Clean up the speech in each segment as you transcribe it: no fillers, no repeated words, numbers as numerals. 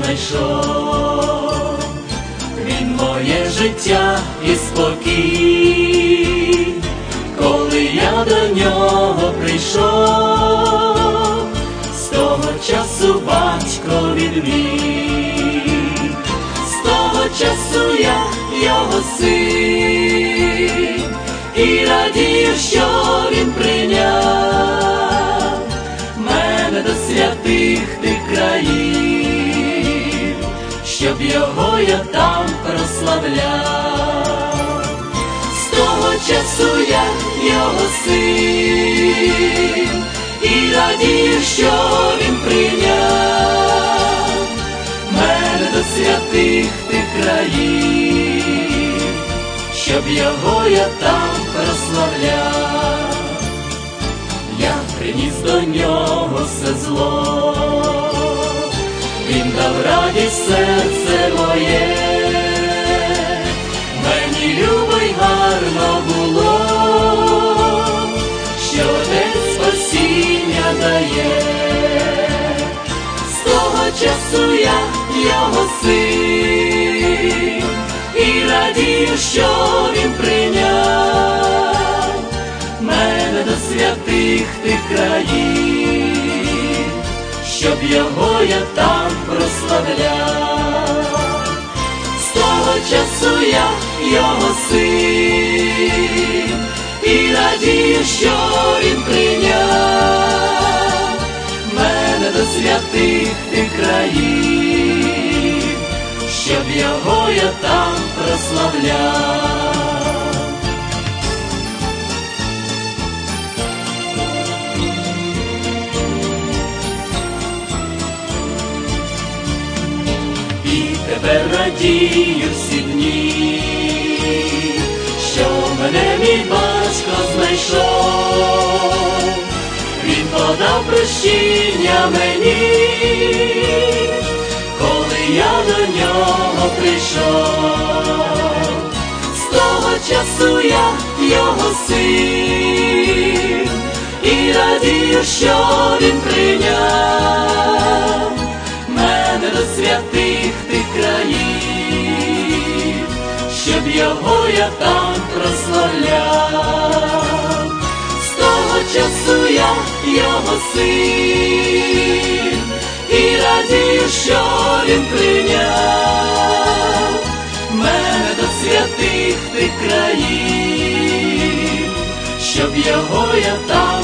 знайшов. Він моє життя і спокій, коли я до нього прийшов, з того часу батько відміг, з того часу я його син, і радію, що він прийняв мене до святих тих країв, щоб його я там прославляв. З того часу я його син, і радію, що він прийняв мене до святих тих країв, щоб його я там прославляв. Я приніс до нього все зло, він дав радість серце моє, мені любо й гарно було, що Отець спасіння дає. З того часу я його син, і радію, що він прийняв мене до святих тих країв, щоб його я там прославляв. З того часу я його син, і радію, що він прийняв мене до святих тих країв, щоб його я там прославляв. І тепер радію всі дні, що мене мій батько знайшов. Він подав прощення мені, коли я до нього прийшов. З того часу я його син, і радію, що він прийняв мене до святих тих країв, щоб його я там прославляв. З того часу я його син, і радію, що він прийняв мене до святих тих країв, щоб його я там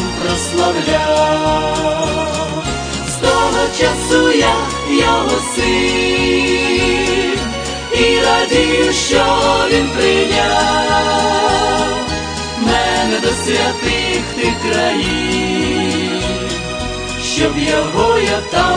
прославляв. З того часу я його син, і радію, що він прийняв мене до святих тих країв, щоб його я там